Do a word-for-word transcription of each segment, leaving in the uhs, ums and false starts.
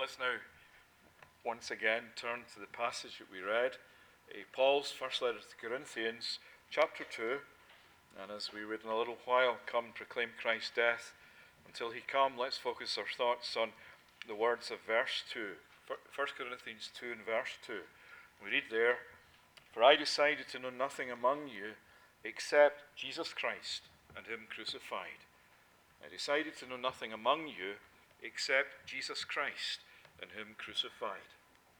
let's now once again turn to the passage that we read, uh, Paul's first letter to Corinthians, chapter two. And as we would in a little while come and proclaim Christ's death until he come, let's focus our thoughts on the words of verse two. First Corinthians two and verse two. We read there, "For I decided to know nothing among you except Jesus Christ and him crucified." I decided to know nothing among you except Jesus Christ and him crucified.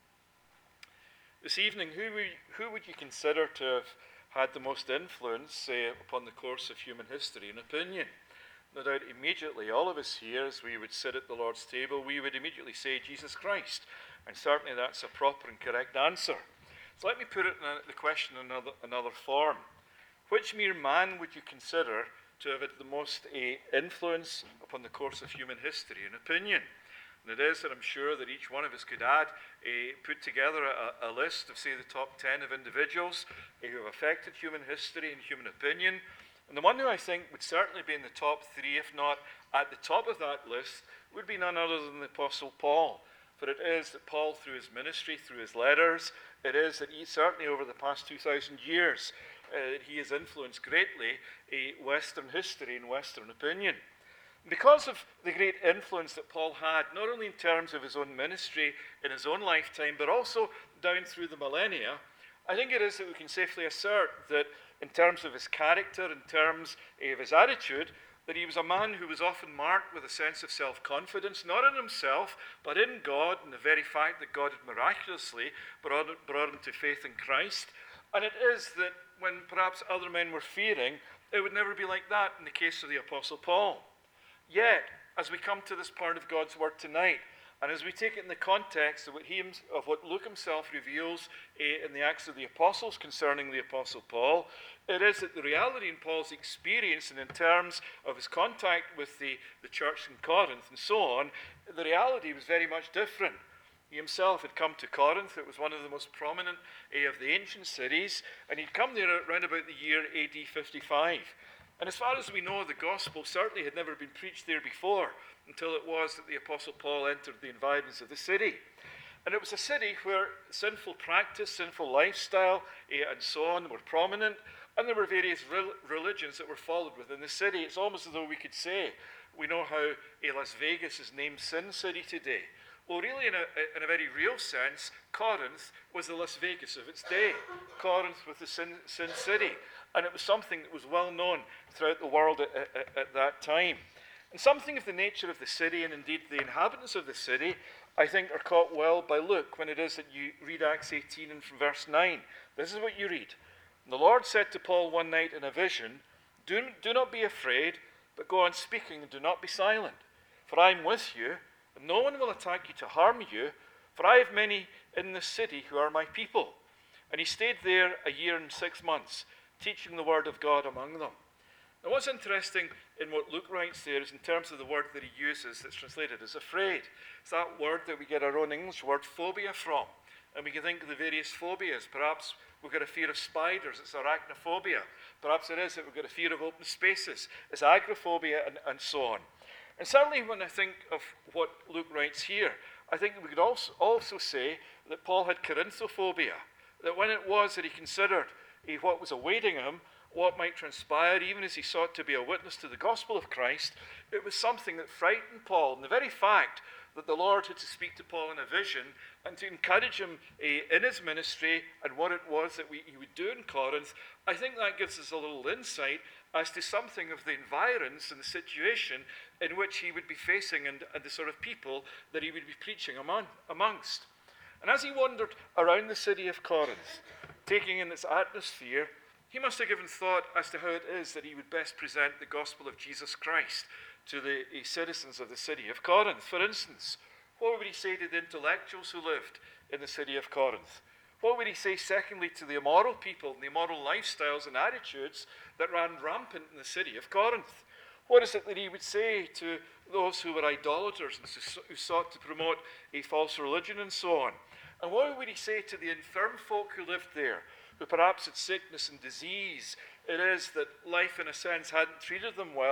This evening, who would, who would you consider to have had the most influence, say, upon the course of human history and opinion? No doubt immediately, all of us here, as we would sit at the Lord's table, we would immediately say Jesus Christ. And certainly that's a proper and correct answer. So let me put it in a, the question in another, another form. Which mere man would you consider to have had the most uh, influence upon the course of human history and opinion? And it is that I'm sure that each one of us could add, uh, put together a, a list of, say, the top ten of individuals uh, who have affected human history and human opinion. And the one who I think would certainly be in the top three, if not at the top of that list, would be none other than the Apostle Paul. For it is that Paul, through his ministry, through his letters, it is that he, certainly over the past two thousand years, uh, he has influenced greatly uh, Western history and Western opinion. Because of the great influence that Paul had, not only in terms of his own ministry in his own lifetime, but also down through the millennia, I think it is that we can safely assert that in terms of his character, in terms of his attitude, that he was a man who was often marked with a sense of self-confidence, not in himself, but in God, and the very fact that God had miraculously brought, brought him to faith in Christ. And it is that when perhaps other men were fearing, it would never be like that in the case of the Apostle Paul. Yet, as we come to this part of God's Word tonight, and as we take it in the context of what, he, of what Luke himself reveals uh, in the Acts of the Apostles concerning the Apostle Paul, it is that the reality in Paul's experience and in terms of his contact with the, the church in Corinth and so on, the reality was very much different. He himself had come to Corinth. It was one of the most prominent uh, of the ancient cities, and he'd come there around about the year A D fifty-five. And as far as we know, the gospel certainly had never been preached there before, until it was that the Apostle Paul entered the environs of the city. And it was a city where sinful practice, sinful lifestyle, uh, and so on were prominent, and there were various re- religions that were followed within the city. It's almost as though we could say, we know how uh, Las Vegas is named Sin City today. Well, really, in a, in a very real sense, Corinth was the Las Vegas of its day. Corinth was the Sin, Sin City. And it was something that was well known throughout the world at, at, at that time. And something of the nature of the city, and indeed the inhabitants of the city, I think are caught well by Luke when it is that you read Acts eighteen and from verse nine. This is what you read. "And the Lord said to Paul one night in a vision, do, do not be afraid, but go on speaking and do not be silent. For I am with you, and no one will attack you to harm you, for I have many in the city who are my people." And he stayed there a year and six months, teaching the word of God among them. Now what's interesting in what Luke writes there is in terms of the word that he uses that's translated as afraid. It's that word that we get our own English word phobia from. And we can think of the various phobias. Perhaps we've got a fear of spiders, it's arachnophobia. Perhaps it is that we've got a fear of open spaces, it's agoraphobia, and, and so on. And certainly when I think of what Luke writes here, I think we could also, also say that Paul had corinthophobia. That when it was that he considered what was awaiting him, what might transpire, even as he sought to be a witness to the gospel of Christ, it was something that frightened Paul. And the very fact that the Lord had to speak to Paul in a vision and to encourage him uh, in his ministry and what it was that we, he would do in Corinth, I think that gives us a little insight as to something of the environs and the situation in which he would be facing and, and the sort of people that he would be preaching among, amongst. And as he wandered around the city of Corinth, taking in its atmosphere, he must have given thought as to how it is that he would best present the gospel of Jesus Christ to the citizens of the city of Corinth. For instance, what would he say to the intellectuals who lived in the city of Corinth? What would he say, secondly, to the immoral people and the immoral lifestyles and attitudes that ran rampant in the city of Corinth? What is it that he would say to those who were idolaters and who sought to promote a false religion and so on? And what would he say to the infirm folk who lived there, who perhaps had sickness and disease? It is that life, in a sense, hadn't treated them well,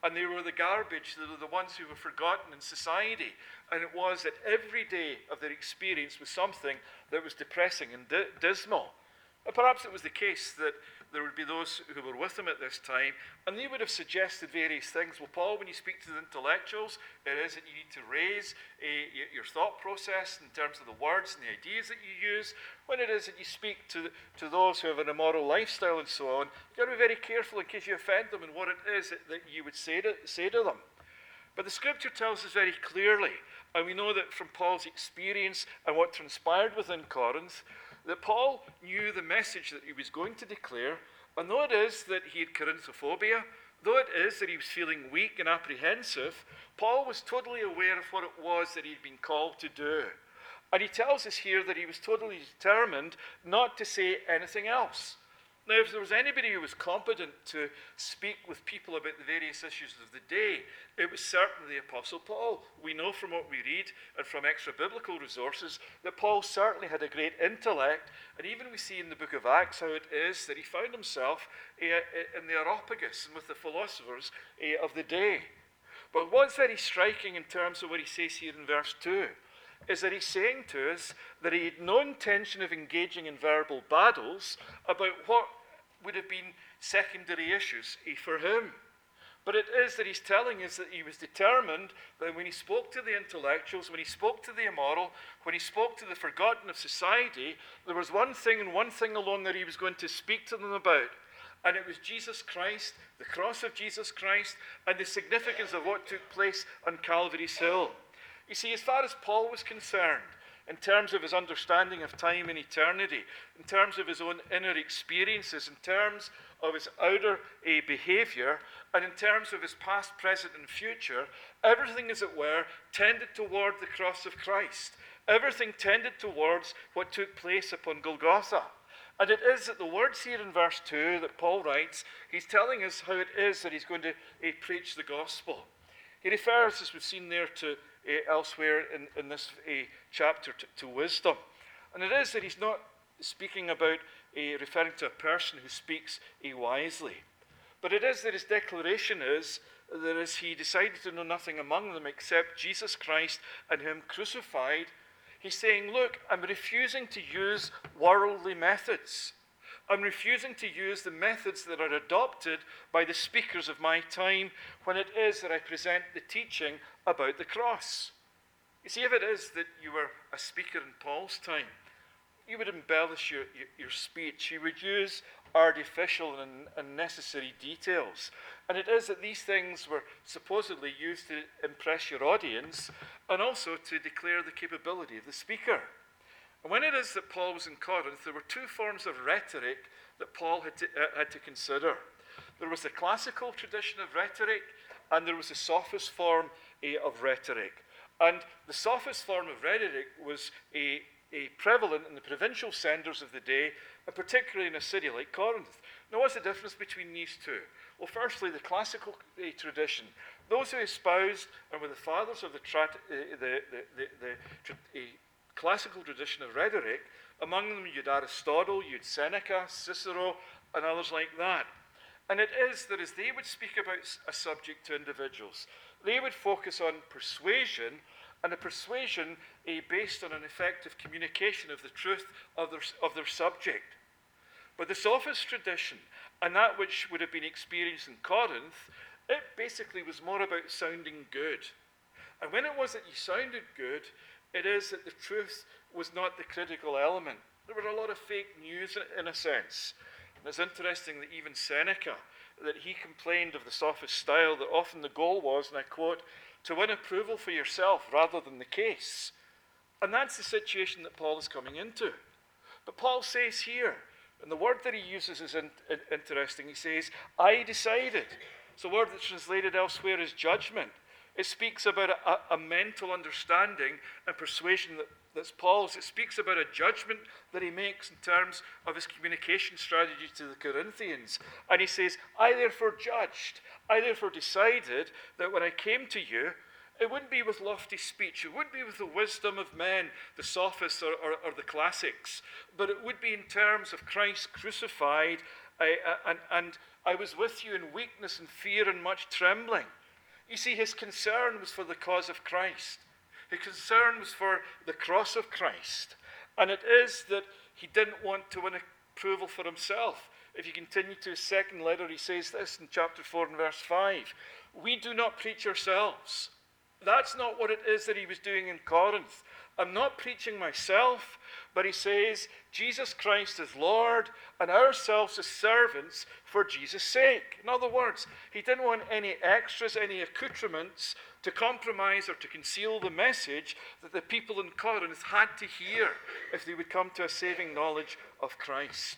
and they were the garbage, they were the ones who were forgotten in society. And it was that every day of their experience was something that was depressing and di- dismal. And perhaps it was the case that there would be those who were with him at this time, and they would have suggested various things. Well, Paul, when you speak to the intellectuals, it is that you need to raise a, your thought process in terms of the words and the ideas that you use. When it is that you speak to, to those who have an immoral lifestyle and so on, you've got to be very careful in case you offend them in what it is that, that you would say to, say to them. But the scripture tells us very clearly, and we know that from Paul's experience and what transpired within Corinth, that Paul knew the message that he was going to declare, and though it is that he had Corinthophobia, though it is that he was feeling weak and apprehensive, Paul was totally aware of what it was that he had been called to do. And he tells us here that he was totally determined not to say anything else. Now, if there was anybody who was competent to speak with people about the various issues of the day, it was certainly the Apostle Paul. We know from what we read and from extra-biblical resources that Paul certainly had a great intellect, and even we see in the book of Acts how it is that he found himself uh, in the Areopagus and with the philosophers uh, of the day. But what's very striking in terms of what he says here in verse two is that he's saying to us that he had no intention of engaging in verbal battles about what would have been secondary issues for him. But it is that he's telling us that he was determined that when he spoke to the intellectuals, when he spoke to the immoral, when he spoke to the forgotten of society, there was one thing and one thing alone that he was going to speak to them about. And it was Jesus Christ, the cross of Jesus Christ, and the significance of what took place on Calvary's Hill. You see, as far as Paul was concerned, in terms of his understanding of time and eternity, in terms of his own inner experiences, in terms of his outer uh, behavior, and in terms of his past, present, and future, everything, as it were, tended toward the cross of Christ. Everything tended towards what took place upon Golgotha. And it is that the words here in verse two that Paul writes, he's telling us how it is that he's going to uh, preach the gospel. He refers, as we've seen there, to uh, elsewhere in, in this uh, chapter to, to wisdom. And it is that he's not speaking about uh, referring to a person who speaks uh, wisely. But it is that his declaration is that as he decided to know nothing among them except Jesus Christ and him crucified, he's saying, look, I'm refusing to use worldly methods. I'm refusing to use the methods that are adopted by the speakers of my time when it is that I present the teaching about the cross. You see, if it is that you were a speaker in Paul's time, you would embellish your, your, your speech. You would use artificial and unnecessary details. And it is that these things were supposedly used to impress your audience and also to declare the capability of the speaker. And when it is that Paul was in Corinth, there were two forms of rhetoric that Paul had to, uh, had to consider. There was the classical tradition of rhetoric, and there was the sophist form uh, of rhetoric. And the sophist form of rhetoric was a, a prevalent in the provincial centres of the day, and particularly in a city like Corinth. Now, what's the difference between these two? Well, firstly, the classical uh, tradition. Those who espoused and were the fathers of the, tra- uh, the, the, the, the tra- uh, classical tradition of rhetoric, among them you'd Aristotle, you'd Seneca, Cicero, and others like that. And it is that as they would speak about a subject to individuals, they would focus on persuasion, and a persuasion uh, based on an effective communication of the truth of their, of their subject. But the sophist tradition, and that which would have been experienced in Corinth, it basically was more about sounding good. And when it was that you sounded good, it is that the truth was not the critical element. There was a lot of fake news in a sense. And it's interesting that even Seneca, that he complained of the sophist style, that often the goal was, and I quote, to win approval for yourself rather than the case. And that's the situation that Paul is coming into. But Paul says here, and the word that he uses is in, in, interesting, he says, I decided. It's a word that's translated elsewhere as judgment. It speaks about a, a mental understanding and persuasion that, that's Paul's. It speaks about a judgment that he makes in terms of his communication strategy to the Corinthians. And he says, I therefore judged, I therefore decided that when I came to you, it wouldn't be with lofty speech, it wouldn't be with the wisdom of men, the sophists or, or, or the classics, but it would be in terms of Christ crucified I, I, and, and I was with you in weakness and fear and much trembling. You see, his concern was for the cause of Christ. His concern was for the cross of Christ. And it is that he didn't want to win approval for himself. If you continue to his second letter, he says this in chapter four and verse five. We do not preach ourselves. That's not what it is that he was doing in Corinth. I'm not preaching myself, but he says Jesus Christ is Lord and ourselves as servants for Jesus' sake. In other words, he didn't want any extras, any accoutrements to compromise or to conceal the message that the people in Corinth had to hear if they would come to a saving knowledge of Christ.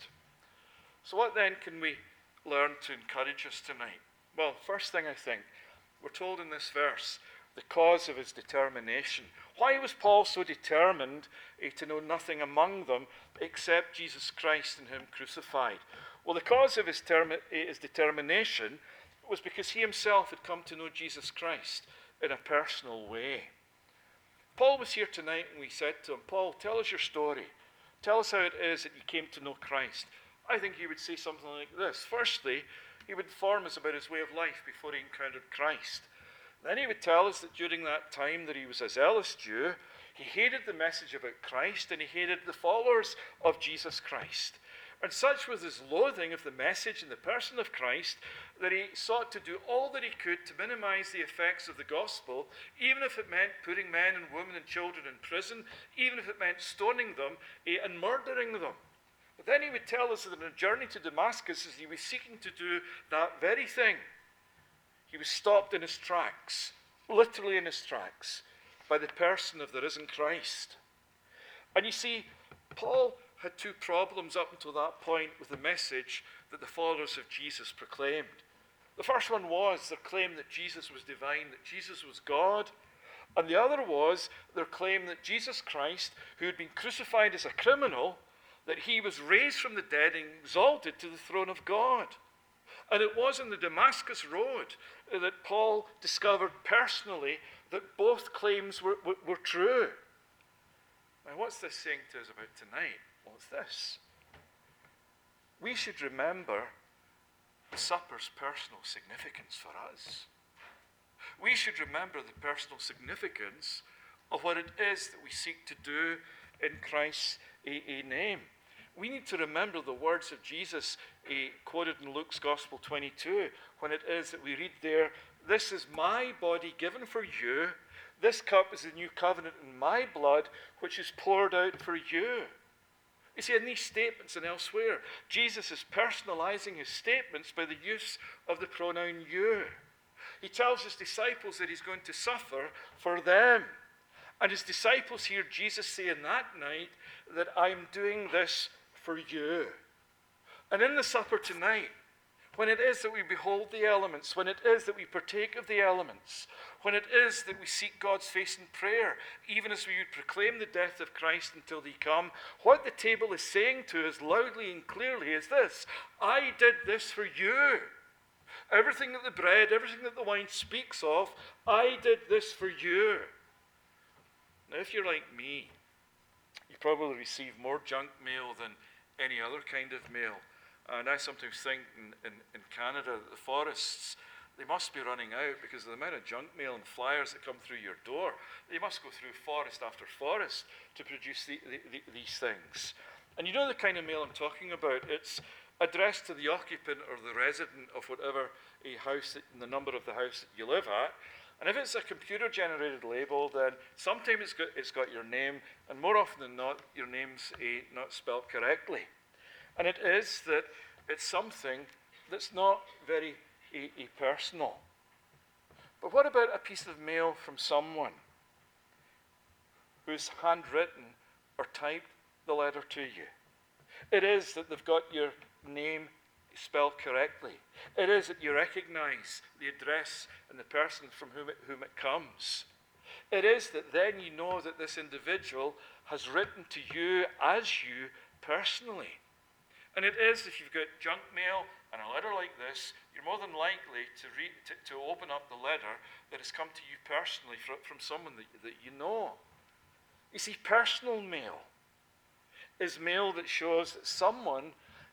So what then can we learn to encourage us tonight? Well, first thing I think, we're told in this verse, the cause of his determination. Why was Paul so determined eh, to know nothing among them except Jesus Christ and him crucified? Well, the cause of his, term, eh, his determination was because he himself had come to know Jesus Christ in a personal way. Paul was here tonight and we said to him, Paul, tell us your story. Tell us how it is that you came to know Christ. I think he would say something like this. Firstly, he would inform us about his way of life before he encountered Christ. Then he would tell us that during that time that he was a zealous Jew, he hated the message about Christ and he hated the followers of Jesus Christ. And such was his loathing of the message and the person of Christ that he sought to do all that he could to minimize the effects of the gospel, even if it meant putting men and women and children in prison, even if it meant stoning them and murdering them. But then he would tell us that on a journey to Damascus, as he was seeking to do that very thing, he was stopped in his tracks, literally in his tracks, by the person of the risen Christ. And you see, Paul had two problems up until that point with the message that the followers of Jesus proclaimed. The first one was their claim that Jesus was divine, that Jesus was God. And the other was their claim that Jesus Christ, who had been crucified as a criminal, that he was raised from the dead and exalted to the throne of God. And it was on the Damascus road that Paul discovered personally that both claims were, were, were true. Now, what's this saying to us about tonight? Well, it's this. We should remember the supper's personal significance for us. We should remember the personal significance of what it is that we seek to do in Christ's a, a name. We need to remember the words of Jesus uh, quoted in Luke's Gospel twenty-two, when it is that we read there, this is my body given for you. This cup is the new covenant in my blood, which is poured out for you. You see, in these statements and elsewhere, Jesus is personalizing his statements by the use of the pronoun you. He tells his disciples that he's going to suffer for them. And his disciples hear Jesus say in that night that I'm doing this for you. And in the supper tonight, when it is that we behold the elements, when it is that we partake of the elements, when it is that we seek God's face in prayer, even as we would proclaim the death of Christ until he come, what the table is saying to us loudly and clearly is this: I did this for you. Everything that the bread, everything that the wine speaks of, I did this for you. Now, if you're like me, you probably receive more junk mail than any other kind of mail. And I sometimes think in, in, in Canada that the forests, they must be running out because of the amount of junk mail and flyers that come through your door. They must go through forest after forest to produce the, the, the, these things. And you know the kind of mail I'm talking about? It's addressed to the occupant or the resident of whatever a house, that, the number of the house that you live at. And if it's a computer-generated label, then sometimes it's got, it's got your name, and more often than not, your name's uh, not spelled correctly. And it is that it's something that's not very uh, uh, personal. But what about a piece of mail from someone who's handwritten or typed the letter to you? It is that they've got your name spelled correctly. It is that you recognize the address and the person from whom it, whom it comes. It is that then you know that this individual has written to you as you personally. And it is, if you've got junk mail and a letter like this, you're more than likely to, read, to, to open up the letter that has come to you personally from, from someone that, that you know. You see, personal mail is mail that shows that someone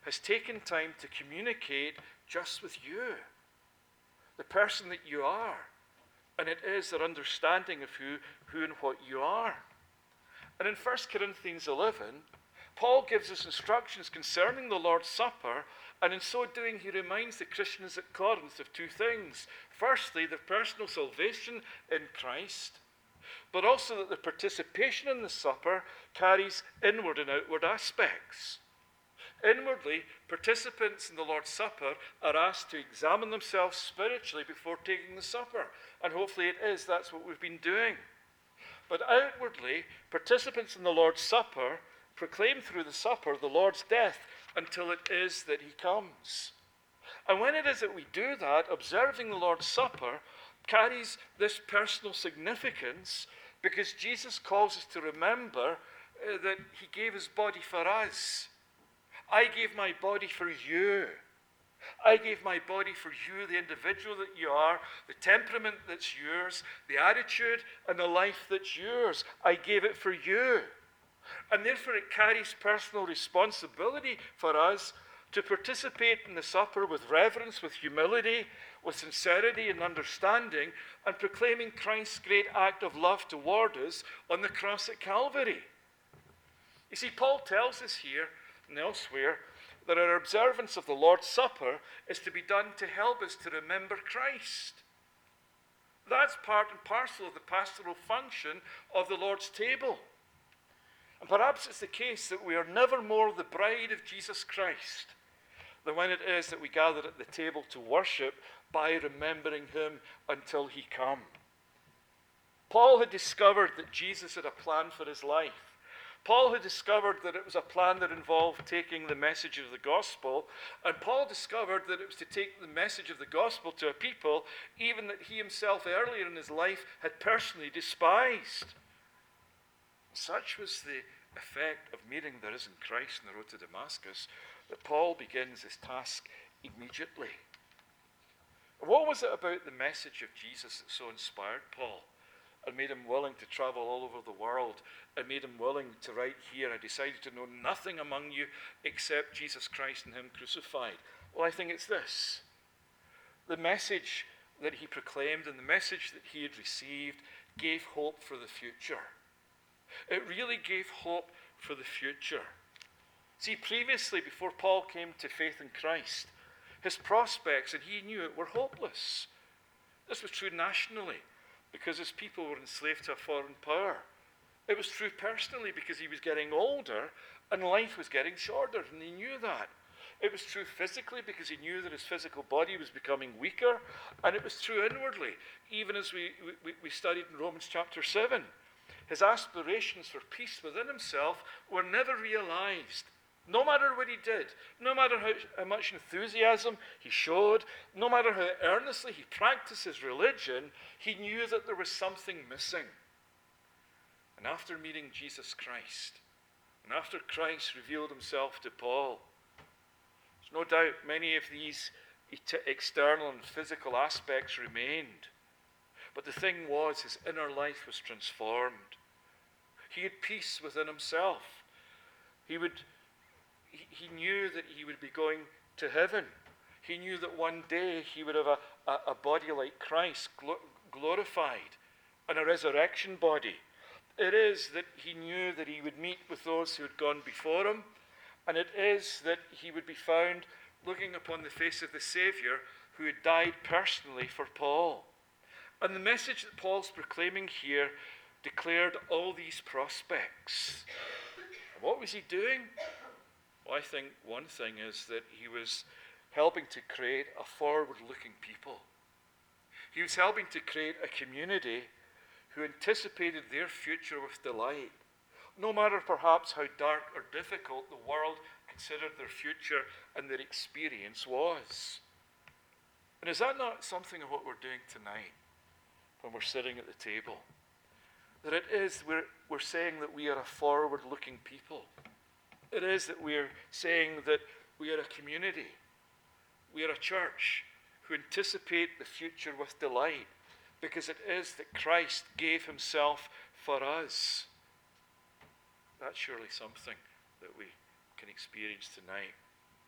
has taken time to communicate just with you, the person that you are. And it is their understanding of who, who and what you are. And in First Corinthians eleven, Paul gives us instructions concerning the Lord's Supper, and in so doing he reminds the Christians at Corinth of two things. Firstly, their personal salvation in Christ, but also that their participation in the supper carries inward and outward aspects. Inwardly, participants in the Lord's Supper are asked to examine themselves spiritually before taking the supper. And hopefully it is, that's what we've been doing. But outwardly, participants in the Lord's Supper proclaim through the supper the Lord's death until it is that he comes. And when it is that we do that, observing the Lord's Supper carries this personal significance because Jesus calls us to remember uh, that he gave his body for us. I gave my body for you. I gave my body for you, the individual that you are, the temperament that's yours, the attitude and the life that's yours. I gave it for you. And therefore it carries personal responsibility for us to participate in the supper with reverence, with humility, with sincerity and understanding, and proclaiming Christ's great act of love toward us on the cross at Calvary. You see, Paul tells us here and elsewhere that our observance of the Lord's Supper is to be done to help us to remember Christ. That's part and parcel of the pastoral function of the Lord's table. And perhaps it's the case that we are never more the bride of Jesus Christ than when it is that we gather at the table to worship by remembering him until he come. Paul had discovered that Jesus had a plan for his life. Paul had discovered that it was a plan that involved taking the message of the gospel, and Paul discovered that it was to take the message of the gospel to a people even that he himself earlier in his life had personally despised. Such was the effect of meeting the risen Christ on the road to Damascus that Paul begins his task immediately. What was it about the message of Jesus that so inspired Paul and made him willing to travel all over the world and made him willing to write here, I decided to know nothing among you except Jesus Christ and him crucified? Well, I think it's this. The message that he proclaimed and the message that he had received gave hope for the future. It really gave hope for the future. See, previously, before Paul came to faith in Christ, his prospects, and he knew it, were hopeless. This was true nationally, because his people were enslaved to a foreign power. It was true personally because he was getting older and life was getting shorter, and he knew that. It was true physically because he knew that his physical body was becoming weaker, and it was true inwardly, even as we, we, we studied in Romans chapter seven. His aspirations for peace within himself were never realized. No matter what he did, no matter how, how much enthusiasm he showed, no matter how earnestly he practiced his religion, he knew that there was something missing. And after meeting Jesus Christ, and after Christ revealed himself to Paul, there's no doubt many of these external and physical aspects remained. But the thing was, his inner life was transformed. He had peace within himself. He would He, he knew that he would be going to heaven. He knew that one day he would have a, a, a body like Christ, gl- glorified, and a resurrection body. It is that he knew that he would meet with those who had gone before him, and it is that he would be found looking upon the face of the Savior who had died personally for Paul. And the message that Paul's proclaiming here declared all these prospects. And what was he doing? Well, I think one thing is that he was helping to create a forward-looking people. He was helping to create a community who anticipated their future with delight, no matter perhaps how dark or difficult the world considered their future and their experience was. And is that not something of what we're doing tonight when we're sitting at the table? That it is, we're, we're saying that we are a forward-looking people. It is that we are saying that we are a community, we are a church who anticipate the future with delight, because it is that Christ gave himself for us. That's surely something that we can experience tonight.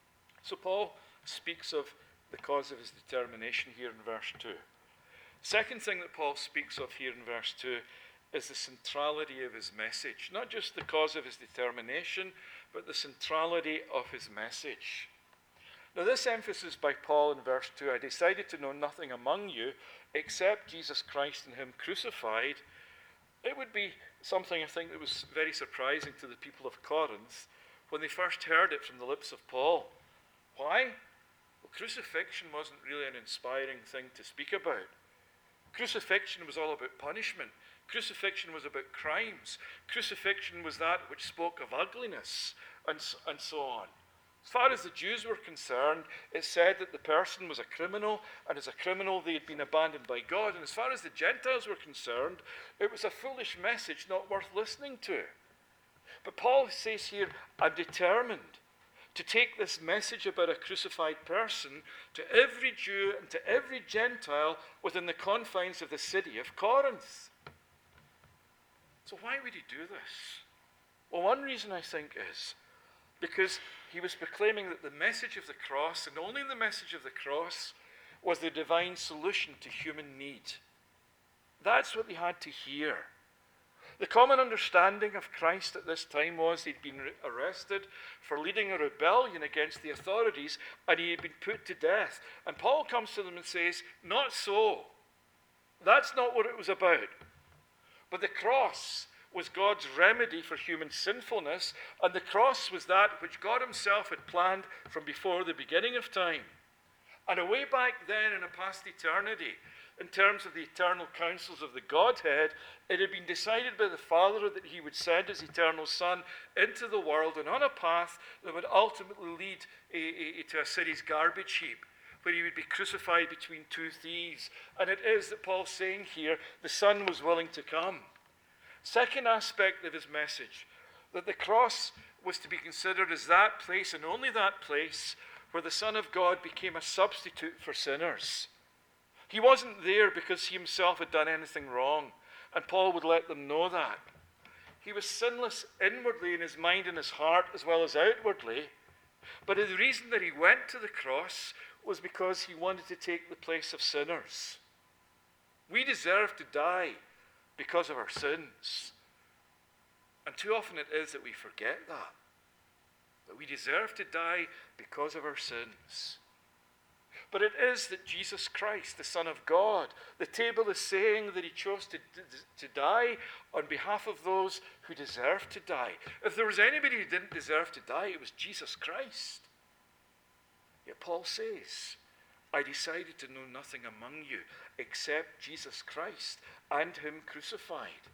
So Paul speaks of the cause of his determination here in verse two. Second thing that Paul speaks of here in verse two is the centrality of his message. Not just the cause of his determination, but the centrality of his message. Now this emphasis by Paul in verse two, I decided to know nothing among you except Jesus Christ and him crucified. It would be something I think that was very surprising to the people of Corinth when they first heard it from the lips of Paul. Why? Well, crucifixion wasn't really an inspiring thing to speak about. Crucifixion was all about punishment. Crucifixion was about crimes. Crucifixion was that which spoke of ugliness, and, and so on. As far as the Jews were concerned, it said that the person was a criminal, and as a criminal they had been abandoned by God. And as far as the Gentiles were concerned, it was a foolish message not worth listening to. But Paul says here, I'm determined to take this message about a crucified person to every Jew and to every Gentile within the confines of the city of Corinth. So why would he do this? Well, one reason I think is because he was proclaiming that the message of the cross, and only the message of the cross, was the divine solution to human need. That's what they had to hear. The common understanding of Christ at this time was he'd been arrested for leading a rebellion against the authorities, and he had been put to death. And Paul comes to them and says, not so. That's not what it was about. But the cross was God's remedy for human sinfulness, and the cross was that which God himself had planned from before the beginning of time. And away back then in a past eternity, in terms of the eternal counsels of the Godhead, it had been decided by the Father that he would send his eternal Son into the world and on a path that would ultimately lead a, a, to a city's garbage heap, where he would be crucified between two thieves. And it is that Paul's saying here, the Son was willing to come. Second aspect of his message, that the cross was to be considered as that place and only that place where the Son of God became a substitute for sinners. He wasn't there because he himself had done anything wrong, and Paul would let them know that. He was sinless inwardly in his mind and his heart as well as outwardly, but the reason that he went to the cross was because he wanted to take the place of sinners. We deserve to die because of our sins. And too often it is that we forget that. That we deserve to die because of our sins. But it is that Jesus Christ, the Son of God, the table is saying that he chose to, to die on behalf of those who deserve to die. If there was anybody who didn't deserve to die, it was Jesus Christ. Yet Paul says, I decided to know nothing among you except Jesus Christ and him crucified.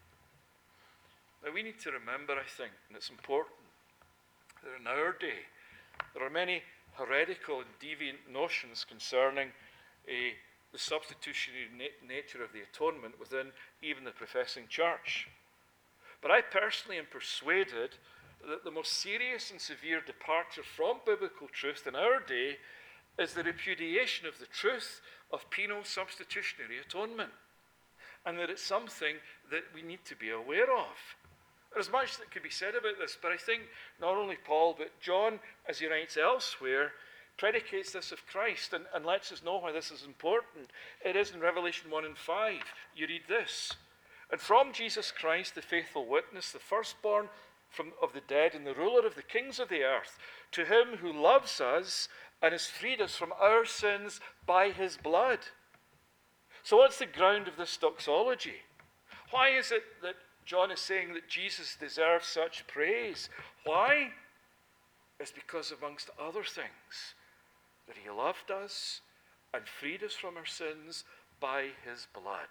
Now we need to remember, I think, and it's important, that in our day, there are many heretical and deviant notions concerning uh, the substitutionary na- nature of the atonement within even the professing church. But I personally am persuaded that the most serious and severe departure from biblical truth in our day is the repudiation of the truth of penal substitutionary atonement, and that it's something that we need to be aware of. There's much that could be said about this, but I think not only Paul, but John, as he writes elsewhere, predicates this of Christ and, and lets us know why this is important. It is in Revelation one and five. You read this. And from Jesus Christ, the faithful witness, the firstborn from, of the dead and the ruler of the kings of the earth, to him who loves us and has freed us from our sins by his blood. So what's the ground of this doxology? Why is it that John is saying that Jesus deserves such praise? Why? It's because, amongst other things, that he loved us and freed us from our sins by his blood.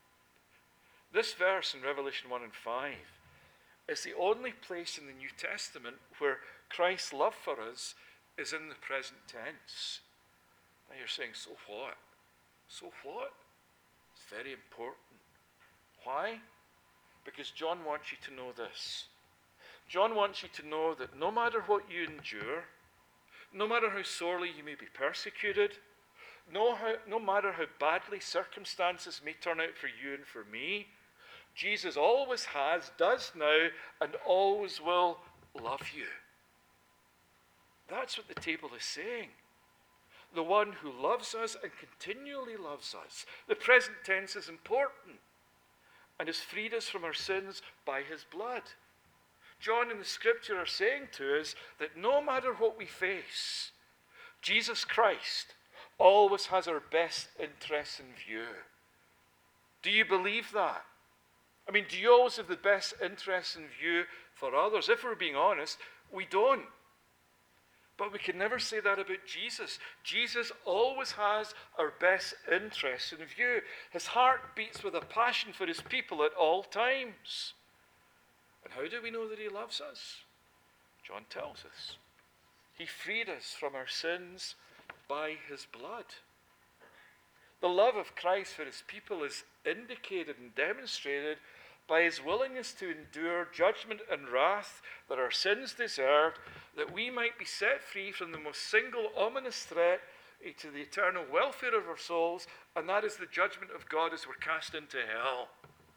This verse in Revelation one and five is the only place in the New Testament where Christ's love for us is in the present tense. Now you're saying, so what? So what? It's very important. Why? Because John wants you to know this. John wants you to know that no matter what you endure, no matter how sorely you may be persecuted, no, how, no matter how badly circumstances may turn out for you and for me, Jesus always has, does now, and always will love you. That's what the table is saying. The one who loves us and continually loves us. The present tense is important and has freed us from our sins by his blood. John and the scripture are saying to us that no matter what we face, Jesus Christ always has our best interests in view. Do you believe that? I mean, do you always have the best interests in view for others? If we're being honest, we don't. But we can never say that about Jesus. Jesus always has our best interests in view. His heart beats with a passion for his people at all times. And how do we know that he loves us? John tells us. He freed us from our sins by his blood. The love of Christ for his people is indicated and demonstrated by his willingness to endure judgment and wrath that our sins deserved, that we might be set free from the most single ominous threat to the eternal welfare of our souls, and that is the judgment of God as we're cast into hell.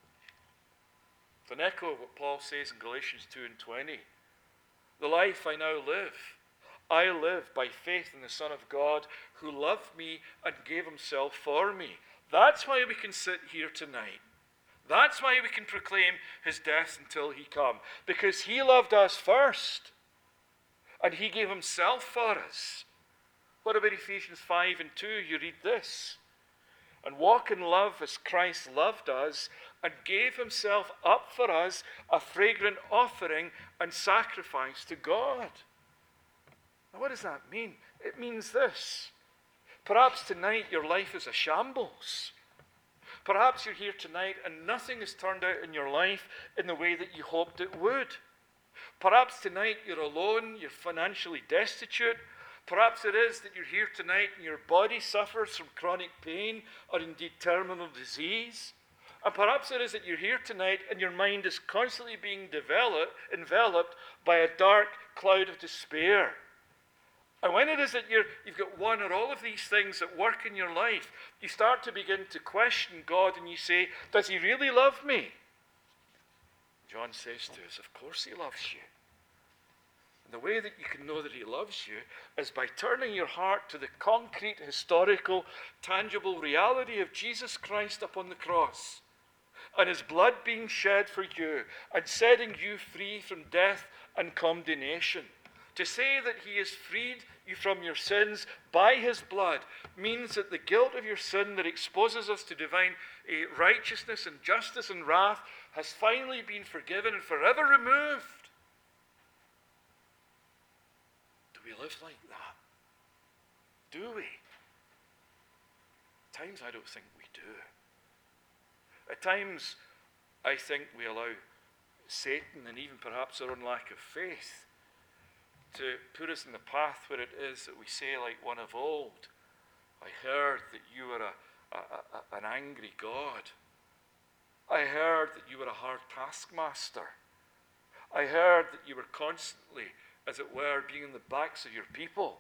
It's an echo of what Paul says in Galatians two and twenty. The life I now live, I live by faith in the Son of God who loved me and gave himself for me. That's why we can sit here tonight. That's why we can proclaim his death until he come. Because he loved us first. And he gave himself for us. What about Ephesians five and two? You read this. And walk in love as Christ loved us and gave himself up for us, a fragrant offering and sacrifice to God. Now what does that mean? It means this. Perhaps tonight your life is a shambles. Perhaps you're here tonight and nothing has turned out in your life in the way that you hoped it would. Perhaps tonight you're alone, you're financially destitute. Perhaps it is that you're here tonight and your body suffers from chronic pain or indeed terminal disease. And perhaps it is that you're here tonight and your mind is constantly being developed, enveloped by a dark cloud of despair. And when it is that you're, you've got one or all of these things at work in your life, you start to begin to question God and you say, does he really love me? John says to us, of course he loves you. And the way that you can know that he loves you is by turning your heart to the concrete, historical, tangible reality of Jesus Christ upon the cross and his blood being shed for you and setting you free from death and condemnation. To say that he has freed you from your sins by his blood means that the guilt of your sin that exposes us to divine uh, righteousness and justice and wrath has finally been forgiven and forever removed. Do we live like that? Do we? At times I don't think we do. At times I think we allow Satan and even perhaps our own lack of faith to put us in the path where it is that we say like one of old, I heard that you were a, a, a, an angry God. I heard that you were a hard taskmaster. I heard that you were constantly, as it were, being in the backs of your people.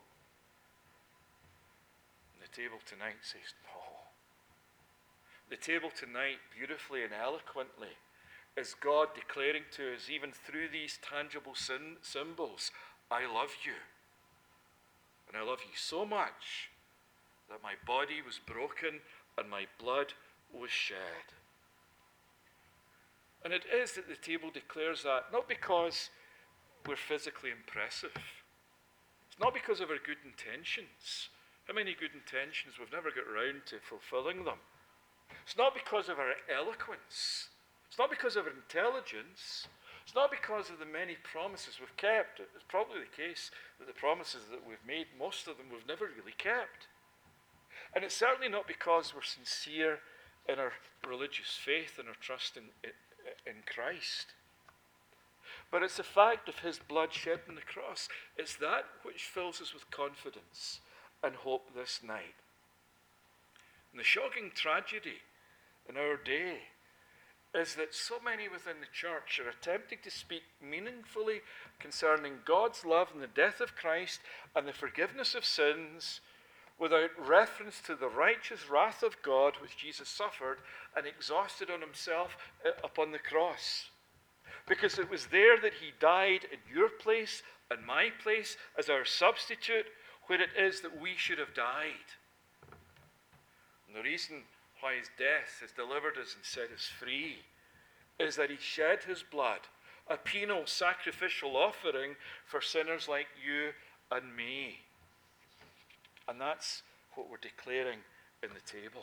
And the table tonight says no. The table tonight, beautifully and eloquently, is God declaring to us, even through these tangible sin, symbols, I love you. And I love you so much that my body was broken and my blood was shed. And it is that the table declares that, not because we're physically impressive. It's not because of our good intentions. How many good intentions we've never got around to fulfilling them. It's not because of our eloquence. It's not because of our intelligence. It's not because of the many promises we've kept. It's probably the case that the promises that we've made, most of them we've never really kept. And it's certainly not because we're sincere in our religious faith and our trust in, in Christ. But it's the fact of his blood shed on the cross. It's that which fills us with confidence and hope this night. And the shocking tragedy in our day is that so many within the church are attempting to speak meaningfully concerning God's love and the death of Christ and the forgiveness of sins without reference to the righteous wrath of God which Jesus suffered and exhausted on himself upon the cross. because it was there that he died in your place and my place as our substitute, where it is that we should have died. And the reason why his death has delivered us and set us free is that he shed his blood, a penal sacrificial offering for sinners like you and me. And that's what we're declaring in the table.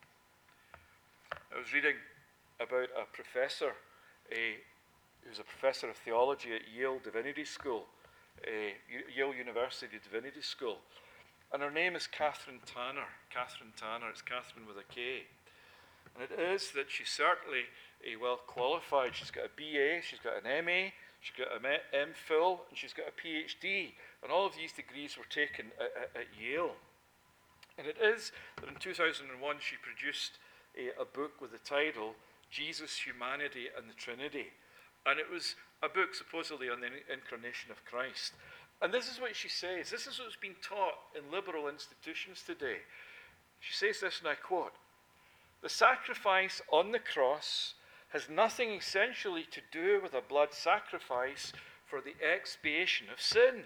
I was reading about a professor, a, who's a professor of theology at Yale Divinity School, a, Yale University Divinity School. And her name is Catherine Tanner. Catherine Tanner, it's Catherine with a K. And it is that she's certainly a well qualified. She's got a B A, she's got an M A, she's got an M Phil, and she's got a P H D. And all of these degrees were taken at, at, at Yale. And it is that in two thousand one she produced a, a book with the title Jesus, Humanity and the Trinity. And it was a book supposedly on the incarnation of Christ. And this is what she says. This is what's been taught in liberal institutions today. She says this, and I quote, "The sacrifice on the cross has nothing essentially to do with a blood sacrifice for the expiation of sin.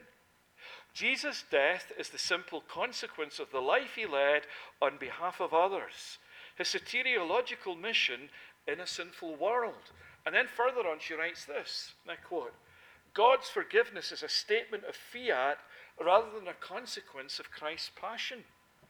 Jesus' death is the simple consequence of the life he led on behalf of others, his soteriological mission in a sinful world." And then further on she writes this, and I quote, "God's forgiveness is a statement of fiat rather than a consequence of Christ's passion."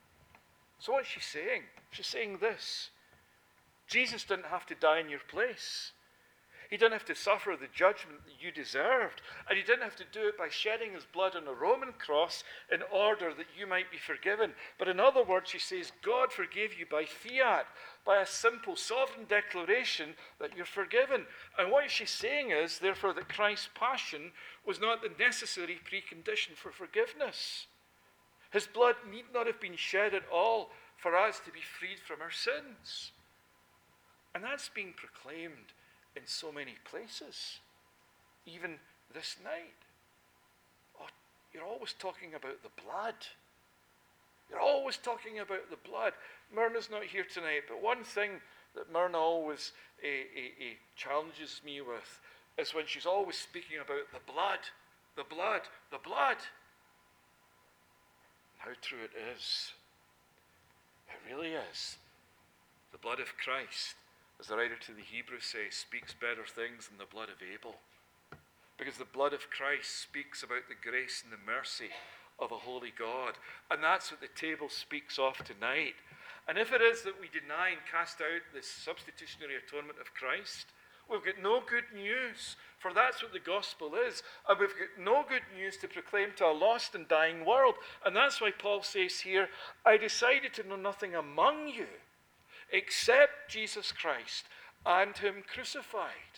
So what's she saying? She's saying this: Jesus didn't have to die in your place. He didn't have to suffer the judgment that you deserved. And he didn't have to do it by shedding his blood on a Roman cross in order that you might be forgiven. But in other words, she says, God forgave you by fiat, by a simple sovereign declaration that you're forgiven. And what she's saying is, therefore, that Christ's passion was not the necessary precondition for forgiveness. His blood need not have been shed at all for us to be freed from our sins. And that's being proclaimed in so many places, even this night. Oh, you're always talking about the blood. You're always talking about the blood. Myrna's not here tonight, but one thing that Myrna always eh, eh, eh, challenges me with is when she's always speaking about the blood, the blood, the blood. And how true it is. It really is. The blood of Christ, as the writer to the Hebrews says, speaks better things than the blood of Abel. Because the blood of Christ speaks about the grace and the mercy of a holy God. And that's what the table speaks of tonight. And if it is that we deny and cast out this substitutionary atonement of Christ, we've got no good news, for that's what the gospel is. And we've got no good news to proclaim to a lost and dying world. And that's why Paul says here, I decided to know nothing among you except Jesus Christ and him crucified.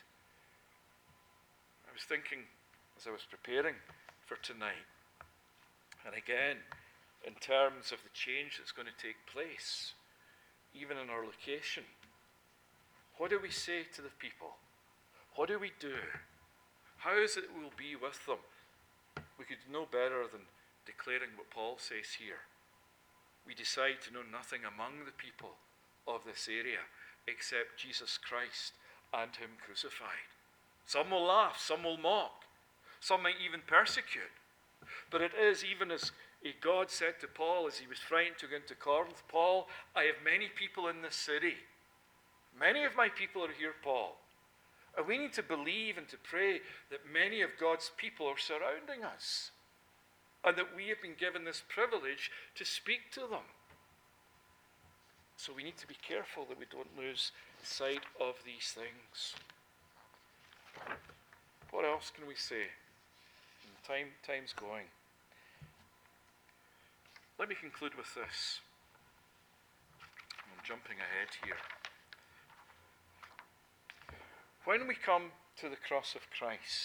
I was thinking as I was preparing for tonight, and again, in terms of the change that's going to take place, even in our location. What do we say to the people? What do we do? How is it we'll be with them? We could know better than declaring what Paul says here. We decide to know nothing among the people of this area except Jesus Christ and him crucified. Some will laugh, some will mock, some might even persecute. But it is even as God said to Paul as he was frightened to go into Corinth, Paul, I have many people in this city. Many of my people are here, Paul. And we need to believe and to pray that many of God's people are surrounding us. And that we have been given this privilege to speak to them. So we need to be careful that we don't lose sight of these things. What else can we say? Time, time's going. Let me conclude with this. I'm jumping ahead here. When we come to the cross of Christ,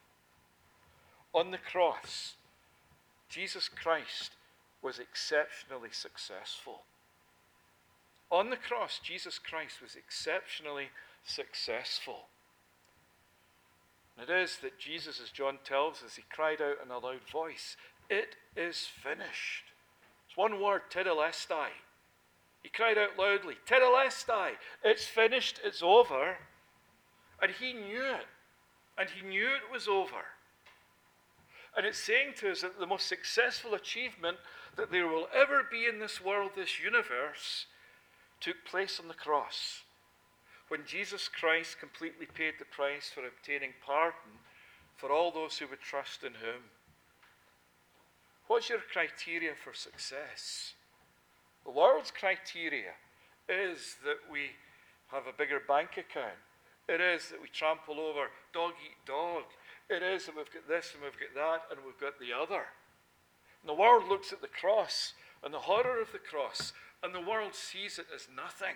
on the cross, Jesus Christ was exceptionally successful. On the cross, Jesus Christ was exceptionally successful. And it is that Jesus, as John tells us, he cried out in a loud voice, it is finished. It's one word, tetelestai. He cried out loudly, tetelestai, it's finished, it's over. And he knew it. And he knew it was over. And it's saying to us that the most successful achievement that there will ever be in this world, this universe, took place on the cross, when Jesus Christ completely paid the price for obtaining pardon for all those who would trust in him. What's your criteria for success? The world's criteria is that we have a bigger bank account. It is that we trample over dog eat dog. It is that we've got this and we've got that and we've got the other. And the world looks at the cross and the horror of the cross, and the world sees it as nothing.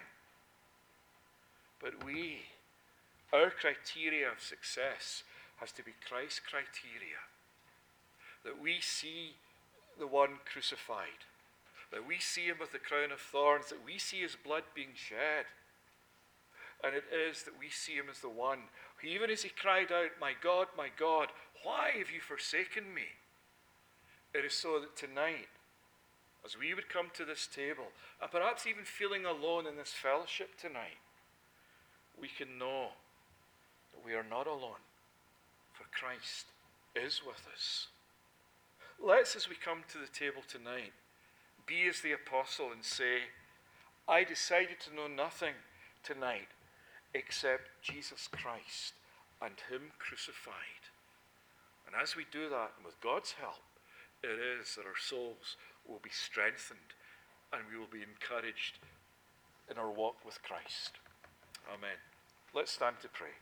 But we, our criteria of success has to be Christ's criteria. That we see the one crucified. That we see him with the crown of thorns. That we see his blood being shed. And it is that we see him as the one who, even as he cried out, "My God, my God, why have you forsaken me?" It is so that tonight, as we would come to this table, and perhaps even feeling alone in this fellowship tonight, we can know that we are not alone, for Christ is with us. Let's, as we come to the table tonight, be as the apostle and say, "I decided to know nothing tonight except Jesus Christ and him crucified." And as we do that, and with God's help, it is that our souls will be strengthened and we will be encouraged in our walk with Christ. Amen. Let's stand to pray.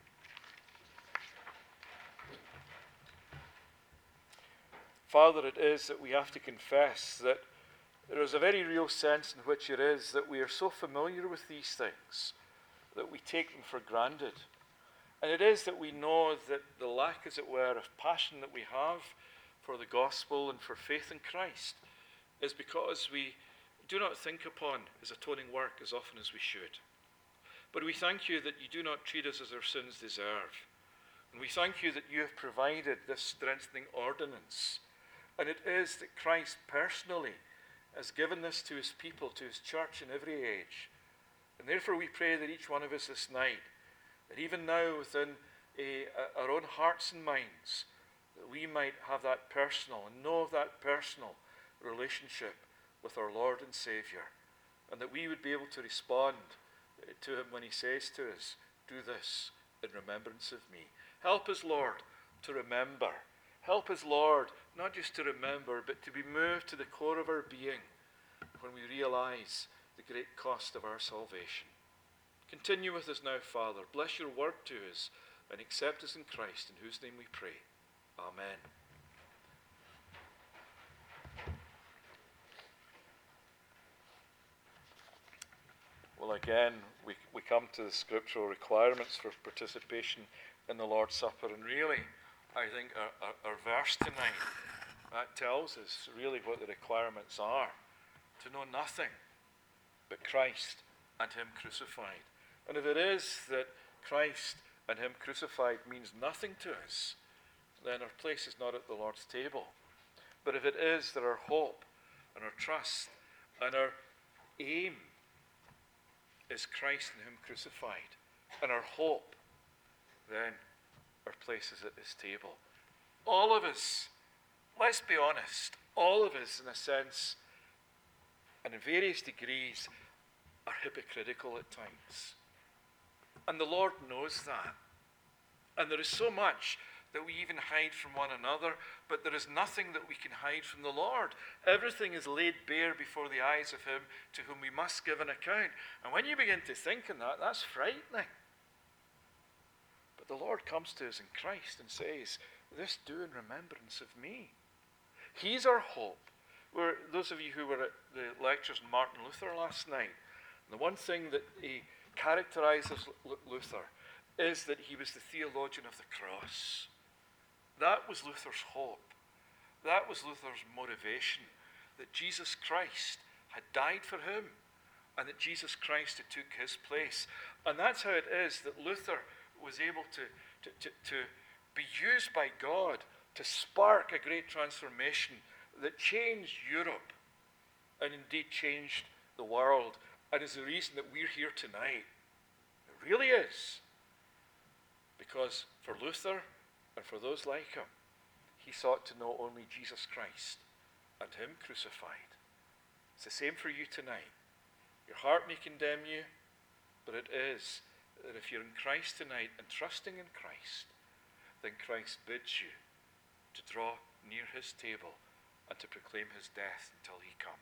Father, it is that we have to confess that there is a very real sense in which it is that we are so familiar with these things that we take them for granted. And it is that we know that the lack, as it were, of passion that we have for the gospel and for faith in Christ is because we do not think upon his atoning work as often as we should. But we thank you that you do not treat us as our sins deserve. And we thank you that you have provided this strengthening ordinance. And it is that Christ personally has given this to his people, to his church in every age. And therefore we pray that each one of us this night, that even now within a, a, our own hearts and minds, that we might have that personal and know of that personal relationship with our Lord and Saviour, and that we would be able to respond to him when he says to us, "Do this in remembrance of me." Help us, Lord, to remember. Help us, Lord, not just to remember, but to be moved to the core of our being when we realize the great cost of our salvation. Continue with us now, Father. Bless your word to us and accept us in Christ, in whose name we pray. Amen. Well, again, we, we come to the scriptural requirements for participation in the Lord's Supper. And really, I think our, our, our verse tonight, that tells us really what the requirements are. To know nothing but Christ and him crucified. And if it is that Christ and him crucified means nothing to us, then our place is not at the Lord's table. But if it is that our hope and our trust and our aim is Christ and him crucified, and our hope, then our place is at this table. All of us, let's be honest, all of us in a sense, and in various degrees, are hypocritical at times. And the Lord knows that. And there is so much that we even hide from one another, but there is nothing that we can hide from the Lord. Everything is laid bare before the eyes of him to whom we must give an account. And when you begin to think on that, that's frightening. But the Lord comes to us in Christ and says, "This do in remembrance of me." He's our hope. We're, those of you who were at the lectures on Martin Luther last night, the one thing that he characterizes Luther is that he was the theologian of the cross. That was Luther's hope. That was Luther's motivation, that Jesus Christ had died for him and that Jesus Christ had took his place. And that's how it is that Luther was able to, to, to, to be used by God to spark a great transformation that changed Europe and indeed changed the world, and is the reason that we're here tonight. It really is. Because for Luther, And for those like him, he sought to know only Jesus Christ and him crucified. It's the same for you tonight. Your heart may condemn you, but it is that if you're in Christ tonight and trusting in Christ, then Christ bids you to draw near his table and to proclaim his death until he comes.